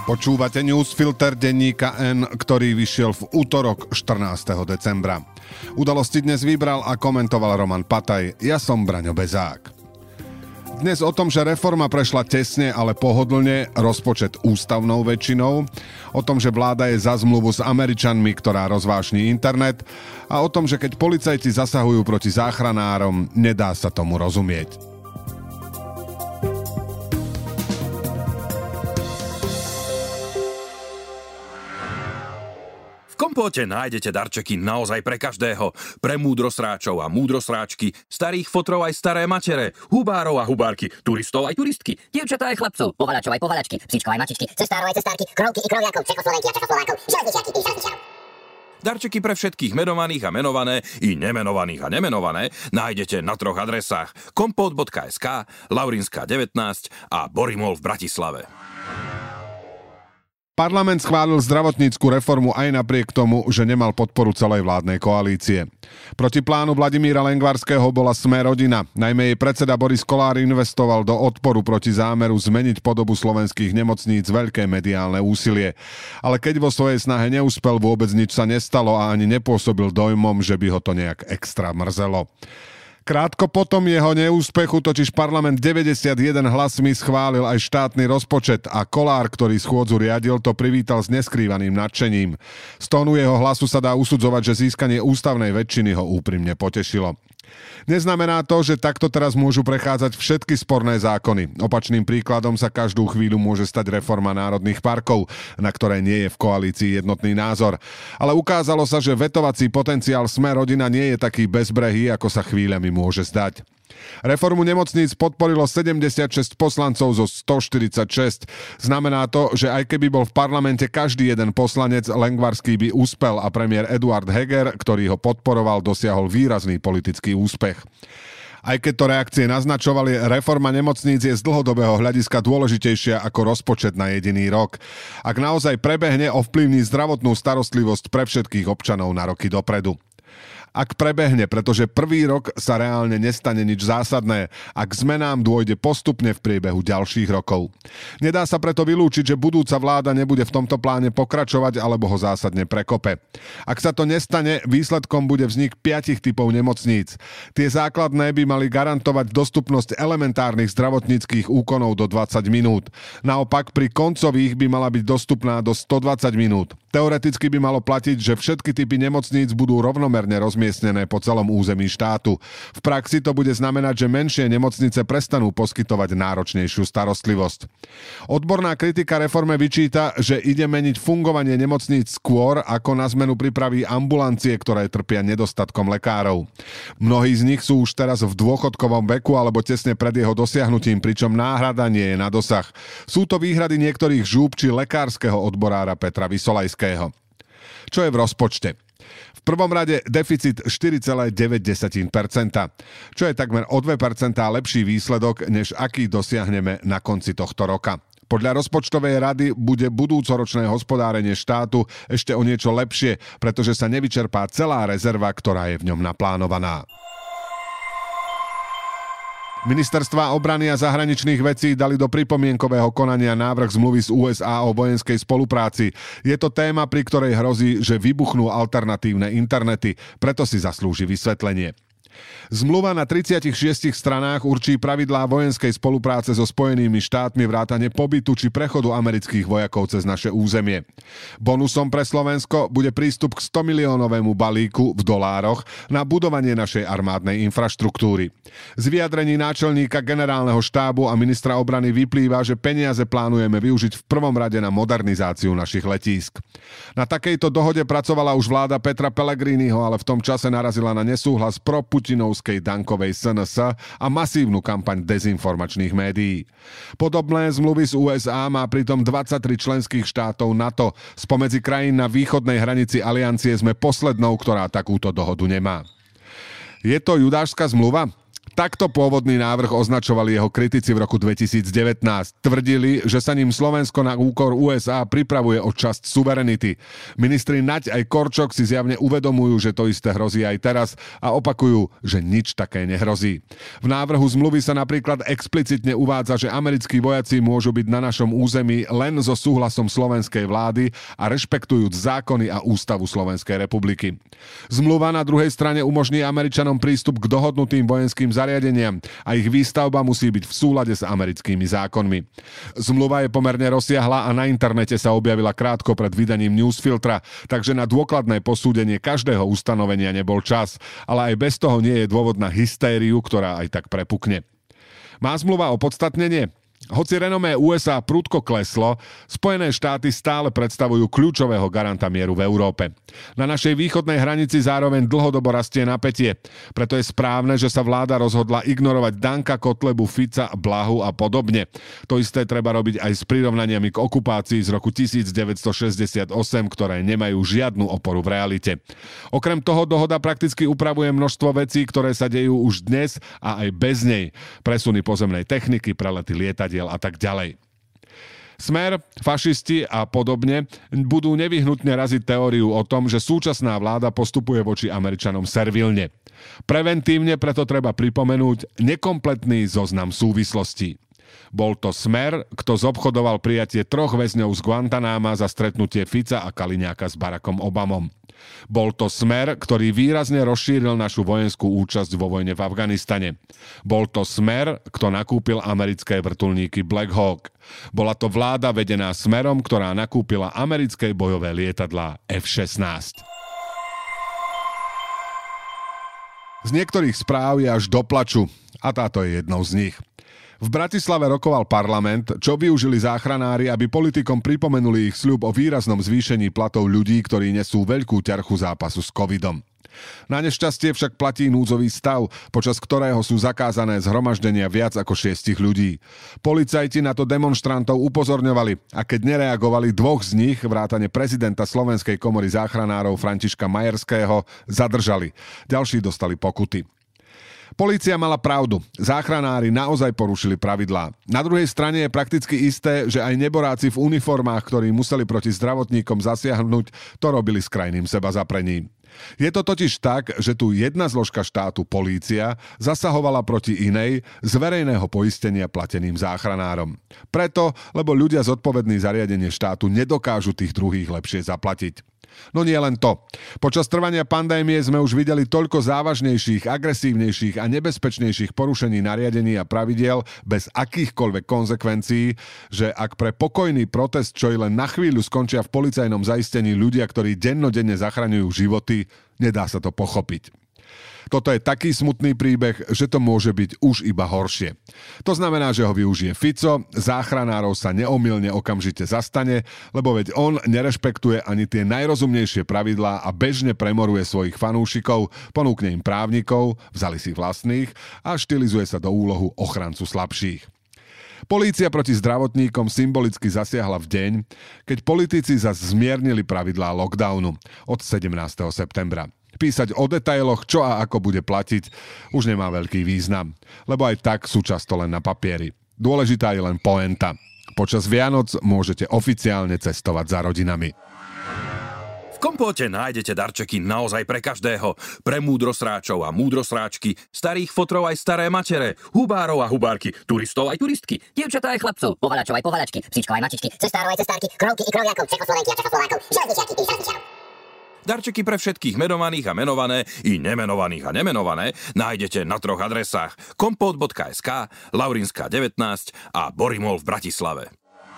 Počúvate newsfilter denníka N, ktorý vyšiel v útorok 14. decembra. Udalosti dnes vybral a komentoval Roman Pataj. Ja som Braňo Bezák. Dnes o tom, že reforma prešla tesne, ale pohodlne, rozpočet ústavnou väčšinou, o tom, že vláda je za zmluvu s Američanmi, ktorá rozvášni internet, a o tom, že keď policajti zasahujú proti záchranárom, nedá sa tomu rozumieť. V Kompóte nájdete darčeky naozaj pre každého. Pre múdrosráčov a múdrosráčky, starých fotrov aj staré matere, hubárov a hubárky, turistov aj turistky, dievčatá aj chlapcov, povaľačov aj povaľačky, psičkov aj mačičky, cestárov aj cestárky, krovky i kroviakov, Čechoslovenky a Čechoslovákov, železničiarky i železničiarov. Darčeky pre všetkých menovaných a menované i nemenovaných a nemenované nájdete na 3 adresách: kompot.sk, Laurinská 19 a Borimol v Bratislave. Parlament schválil zdravotnícku reformu aj napriek tomu, že nemal podporu celej vládnej koalície. Proti plánu Vladimíra Lengvarského bola Sme-rodina. Najmä jej predseda Boris Kollár investoval do odporu proti zámeru zmeniť podobu slovenských nemocníc veľké mediálne úsilie. Ale keď vo svojej snahe neúspel, vôbec nič sa nestalo a ani nepôsobil dojmom, že by ho to nejak extra mrzelo. Krátko potom jeho neúspechu totiž parlament 91 hlasmi schválil aj štátny rozpočet a Kollár, ktorý schôdzu riadil, to privítal s neskrývaným nadšením. Z tónu jeho hlasu sa dá usudzovať, že získanie ústavnej väčšiny ho úprimne potešilo. Neznamená to, že takto teraz môžu prechádzať všetky sporné zákony. Opačným príkladom sa každú chvíľu môže stať reforma národných parkov, na ktoré nie je v koalícii jednotný názor. Ale ukázalo sa, že vetovací potenciál Sme-rodina nie je taký bezbrehý, ako sa chvíľami môže zdať. Reformu nemocníc podporilo 76 poslancov zo 146. Znamená to, že aj keby bol v parlamente každý jeden poslanec, Lengvarský by úspel a premiér Eduard Heger, ktorý ho podporoval, dosiahol výrazný politický úspech. Aj keď to reakcie naznačovali, reforma nemocníc je z dlhodobého hľadiska dôležitejšia ako rozpočet na jediný rok. Ak naozaj prebehne, ovplyvní zdravotnú starostlivosť pre všetkých občanov na roky dopredu. Ak prebehne, pretože prvý rok sa reálne nestane nič zásadné, ak zmenám dôjde postupne v priebehu ďalších rokov. Nedá sa preto vylúčiť, že budúca vláda nebude v tomto pláne pokračovať alebo ho zásadne prekope. Ak sa to nestane, výsledkom bude vznik 5 typov nemocníc. Tie základné by mali garantovať dostupnosť elementárnych zdravotníckych úkonov do 20 minút. Naopak pri koncových by mala byť dostupná do 120 minút. Teoreticky by malo platiť, že všetky typy nemocníc budú rovnomerne rozmiestnené po celom území štátu. V praxi to bude znamenať, že menšie nemocnice prestanú poskytovať náročnejšiu starostlivosť. Odborná kritika reforme vyčíta, že ide meniť fungovanie nemocníc skôr, ako na zmenu pripraví ambulancie, ktoré trpia nedostatkom lekárov. Mnohí z nich sú už teraz v dôchodkovom veku alebo tesne pred jeho dosiahnutím, pričom náhrada nie je na dosah. Sú to výhrady niektorých žúb či lekárskeho odborára Petra Vysolajského. Čo je v rozpočte? V prvom rade deficit 4,9%, čo je takmer o 2% lepší výsledok, než aký dosiahneme na konci tohto roka. Podľa rozpočtovej rady bude budúcoročné hospodárenie štátu ešte o niečo lepšie, pretože sa nevyčerpá celá rezerva, ktorá je v ňom naplánovaná. Ministerstvá obrany a zahraničných vecí dali do pripomienkového konania návrh zmluvy z USA o vojenskej spolupráci. Je to téma, pri ktorej hrozí, že vybuchnú alternatívne internety, preto si zaslúži vysvetlenie. Zmluva na 36 stranách určí pravidlá vojenskej spolupráce so Spojenými štátmi vrátane pobytu či prechodu amerických vojakov cez naše územie. Bonusom pre Slovensko bude prístup k 100 miliónovému balíku v dolároch na budovanie našej armádnej infraštruktúry. Z vyjadrení náčelníka generálneho štábu a ministra obrany vyplýva, že peniaze plánujeme využiť v prvom rade na modernizáciu našich letísk. Na takejto dohode pracovala už vláda Petra Pellegriniho, ale v tom čase narazila na nesúhlas putinovskej Dankovej SNS a masívnu kampaň dezinformačných médií. Podobné zmluvy z USA má pritom 23 členských štátov NATO. Spomedzi krajín na východnej hranici aliancie sme poslednou, ktorá takúto dohodu nemá. Je to judášska zmluva? Takto pôvodný návrh označovali jeho kritici v roku 2019. Tvrdili, že sa ním Slovensko na úkor USA pripravuje o časť suverenity. Ministri Naď aj Korčok si zjavne uvedomujú, že to isté hrozí aj teraz a opakujú, že nič také nehrozí. V návrhu zmluvy sa napríklad explicitne uvádza, že americkí vojaci môžu byť na našom území len so súhlasom slovenskej vlády a rešpektujúc zákony a ústavu Slovenskej republiky. Zmluva na druhej strane umožní Američanom prístup k dohodnutým vojenským zariadeniam a ich výstavba musí byť v súlade s americkými zákonmi. Zmluva je pomerne rozsiahla a na internete sa objavila krátko pred vydaním newsfiltra, takže na dôkladné posúdenie každého ustanovenia nebol čas, ale aj bez toho nie je dôvod na hystériu, ktorá aj tak prepukne. Má zmluva opodstatnenie? Hoci renomé USA prudko kleslo, Spojené štáty stále predstavujú kľúčového garanta mieru v Európe. Na našej východnej hranici zároveň dlhodobo rastie napätie. Preto je správne, že sa vláda rozhodla ignorovať Danka, Kotlebu, Fica, Blahu a podobne. To isté treba robiť aj s prirovnaniami k okupácii z roku 1968, ktoré nemajú žiadnu oporu v realite. Okrem toho dohoda prakticky upravuje množstvo vecí, ktoré sa dejú už dnes a aj bez nej. Presuny pozemnej techniky, prelety lietadiel a tak ďalej. Smer, fašisti a podobne budú nevyhnutne raziť teóriu o tom, že súčasná vláda postupuje voči Američanom servilne. Preventívne preto treba pripomenúť nekompletný zoznam súvislostí. Bol to Smer, kto zobchodoval prijatie 3 väzňov z Guantanáma za stretnutie Fica a Kaliňáka s Barackom Obamom. Bol to Smer, ktorý výrazne rozšíril našu vojenskú účasť vo vojne v Afganistane. Bol to Smer, kto nakúpil americké vrtuľníky Black Hawk. Bola to vláda vedená Smerom, ktorá nakúpila americké bojové lietadlá F-16. Z niektorých správ je až do plaču a táto je jednou z nich. V Bratislave rokoval parlament, čo využili záchranári, aby politikom pripomenuli ich sľub o výraznom zvýšení platov ľudí, ktorí nesú veľkú ťarchu zápasu s covidom. Na nešťastie však platí núdzový stav, počas ktorého sú zakázané zhromaždenia viac ako 6 ľudí. Policajti na to demonštrantov upozorňovali a keď nereagovali, 2 z nich, vrátane prezidenta Slovenskej komory záchranárov Františka Majerského, zadržali. Ďalší dostali pokuty. Polícia mala pravdu. Záchranári naozaj porušili pravidlá. Na druhej strane je prakticky isté, že aj neboráci v uniformách, ktorí museli proti zdravotníkom zasiahnuť, to robili s krajným sebazaprením. Je to totiž tak, že tu jedna zložka štátu, polícia, zasahovala proti inej z verejného poistenia plateným záchranárom. Preto, lebo ľudia zodpovední za riadenie štátu nedokážu tých druhých lepšie zaplatiť. No nie len to. Počas trvania pandémie sme už videli toľko závažnejších, agresívnejších a nebezpečnejších porušení nariadení a pravidiel bez akýchkoľvek konzekvencií, že ak pre pokojný protest, čo i len na chvíľu skončia v policajnom zaistení ľudia, ktorí dennodenne zachraňujú životy, nedá sa to pochopiť. Toto je taký smutný príbeh, že to môže byť už iba horšie. To znamená, že ho využije Fico, záchranárov sa neomylne okamžite zastane, lebo veď on nerešpektuje ani tie najrozumnejšie pravidlá a bežne premoruje svojich fanúšikov, ponúkne im právnikov, vzali si vlastných a štilizuje sa do úlohu ochrancu slabších. Polícia proti zdravotníkom symbolicky zasiahla v deň, keď politici zas zmiernili pravidlá lockdownu od 17. septembra. Písať o detailoch, čo a ako bude platiť, už nemá veľký význam, lebo aj tak sú často len na papieri. Dôležitá je len poenta. Počas Vianoc môžete oficiálne cestovať za rodinami. V Kompóte nájdete darčeky naozaj pre každého. Pre múdrosráčov a múdrosráčky, starých fotrov aj staré matere, hubárov a hubárky, turistov aj turistky, Dievčatá aj chlapcov, povalačov aj povalačky, psíčkov aj mačičky, cestárov aj cestárky, krovky i kroviakov, Čechoslovenky a Čechoslovákov, železničiaky i železničiarov. Darčeky pre všetkých menovaných a menované i nemenovaných a nemenované nájdete na 3 adresách: kompot.sk, Laurinská 19 a Borimol v Bratislave.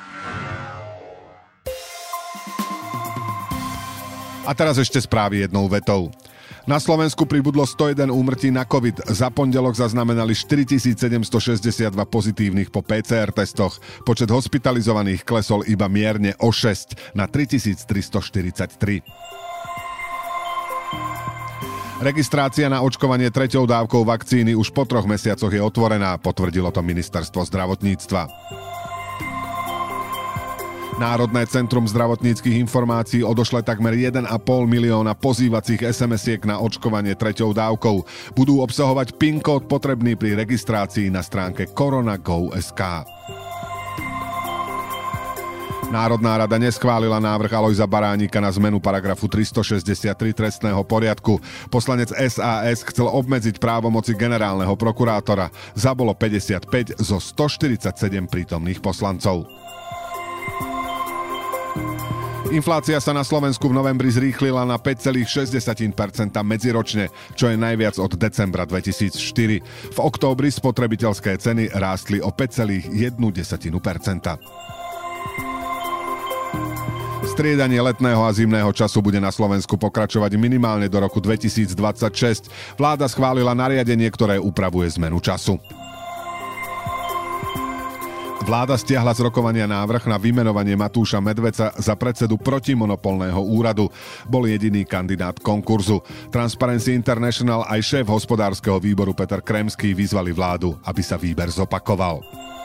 A teraz ešte správy jednou vetou. Na Slovensku pribudlo 101 úmrtí na COVID. Za pondelok zaznamenali 4762 pozitívnych po PCR testoch. Počet hospitalizovaných klesol iba mierne o 6 na 3343. Registrácia na očkovanie 3. dávkou vakcíny už po 3 mesiacoch je otvorená, potvrdilo to ministerstvo zdravotníctva. Národné centrum zdravotníckych informácií odošle takmer 1,5 milióna pozývacích SMS-iek na očkovanie 3. dávkou. Budú obsahovať PIN kód potrebný pri registrácii na stránke corona.gov.sk. Národná rada neschválila návrh Alojza Baránika na zmenu paragrafu 363 trestného poriadku. Poslanec SAS chcel obmedziť právomoci generálneho prokurátora. Zabolo 55 zo 147 prítomných poslancov. Inflácia sa na Slovensku v novembri zrýchlila na 5,6% medziročne, čo je najviac od decembra 2004. V októbri spotrebiteľské ceny rástli o 5,1%. Striedanie letného a zimného času bude na Slovensku pokračovať minimálne do roku 2026. Vláda schválila nariadenie, ktoré upravuje zmenu času. Vláda stiahla z rokovania návrh na vymenovanie Matúša Medveca za predsedu protimonopolného úradu. Bol jediný kandidát konkurzu. Transparency International aj šéf hospodárskeho výboru Peter Kremský vyzvali vládu, aby sa výber zopakoval.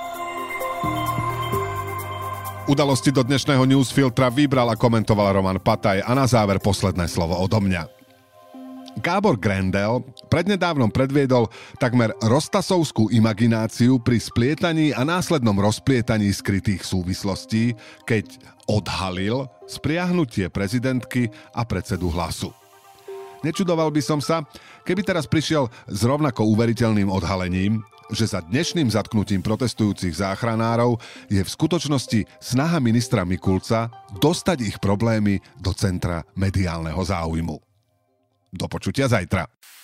Udalosti do dnešného newsfiltra vybral a komentoval Roman Pataj a na záver posledné slovo odo mňa. Gábor Grendel prednedávnom predviedol takmer roztasovskú imagináciu pri splietaní a následnom rozplietaní skrytých súvislostí, keď odhalil spriahnutie prezidentky a predsedu Hlasu. Nečudoval by som sa, keby teraz prišiel s rovnako uveriteľným odhalením, že za dnešným zatknutím protestujúcich záchranárov je v skutočnosti snaha ministra Mikulca dostať ich problémy do centra mediálneho záujmu. Do počutia zajtra.